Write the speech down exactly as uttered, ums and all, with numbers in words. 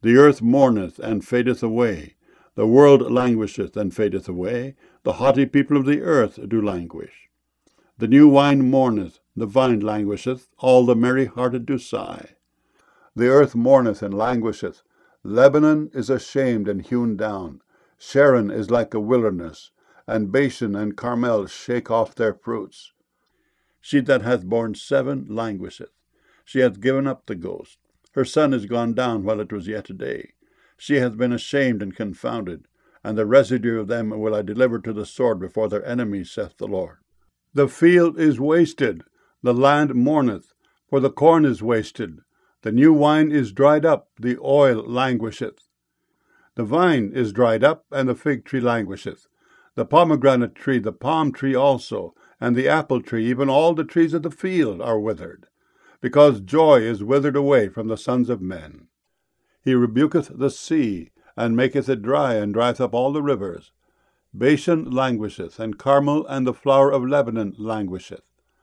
The earth mourneth and fadeth away. The world languisheth and fadeth away. The haughty people of the earth do languish. The new wine mourneth, the vine languisheth, all the merry-hearted do sigh. The earth mourneth and languisheth. Lebanon is ashamed and hewn down. Sharon is like a wilderness, and Bashan and Carmel shake off their fruits. She that hath borne seven languisheth. She hath given up the ghost. Her son is gone down while it was yet a day. She hath been ashamed and confounded, and the residue of them will I deliver to the sword before their enemies, saith the Lord. The field is wasted, the land mourneth, for the corn is wasted. The new wine is dried up, the oil languisheth. The vine is dried up, and the fig tree languisheth. The pomegranate tree, the palm tree also, and the apple tree, even all the trees of the field are withered, because joy is withered away from the sons of men. He rebuketh the sea, and maketh it dry, and drieth up all the rivers. Bashan languisheth, and Carmel and the flower of Lebanon languisheth.